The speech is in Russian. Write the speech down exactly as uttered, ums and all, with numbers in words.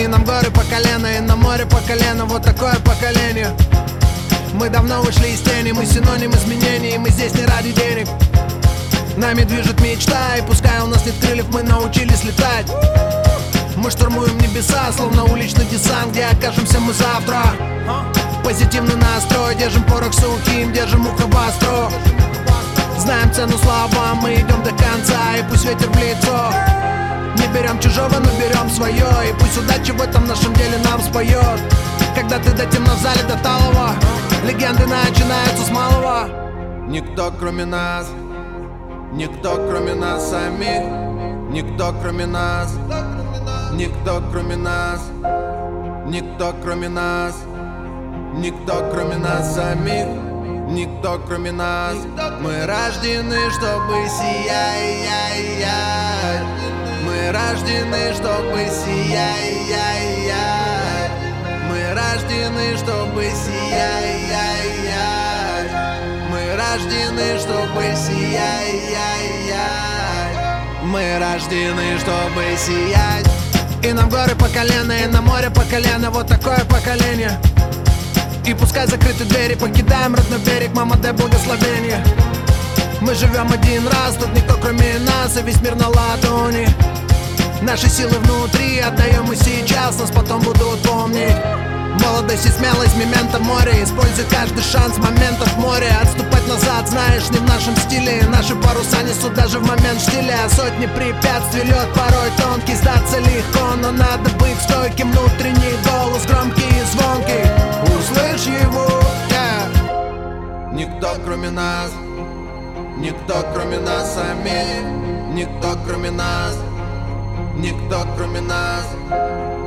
И нам горы по колено, и на море по колено. Вот такое поколение. Мы давно вышли из тени, мы синоним изменений. Мы здесь не ради денег. Нами движет мечта, и пускай у нас нет крыльев, мы научились летать. Мы штурмуем небеса, словно уличный десант. Где окажемся мы завтра? Позитивный настрой, держим порох сухим, держим ухо востро. Знаем цену словам, мы идем до конца, и пусть ветер в лицо. Не берем чужого, но берем свое, и пусть удача в этом нашем деле нам споет. Когда ты до темно в зале, до талого, легенды начинаются с малого. Никто кроме нас, никто кроме нас самих, никто кроме нас, никто кроме нас, никто кроме нас, никто кроме нас самих, никто кроме нас. Мы рождены, чтобы сиять. Мы рождены, чтобы сиять. Мы рождены, чтобы сиять. Мы рождены, чтобы сиять. Мы рождены, чтобы сиять. И нам горы по колено, и на море по колено. Вот такое поколение. И пускай закрыты двери, покидаем родной берег. Мама, дай благословение. Мы живем один раз, тут никто кроме нас, и весь мир на ладони. Наши силы внутри отдаем мы сейчас, нас потом будут помнить. Молодость и смелость, мементо море. Используй каждый шанс, моментов в море. Отступать назад, знаешь, не в нашем стиле. Наши паруса несут даже в момент штиля. Сотни препятствий, лед порой тонкий. Сдаться легко, но надо быть стойким. Внутренний голос громкий и звонкий. Услышь его, yeah. Никто кроме нас, никто кроме нас самих, никто кроме нас, никто кроме нас.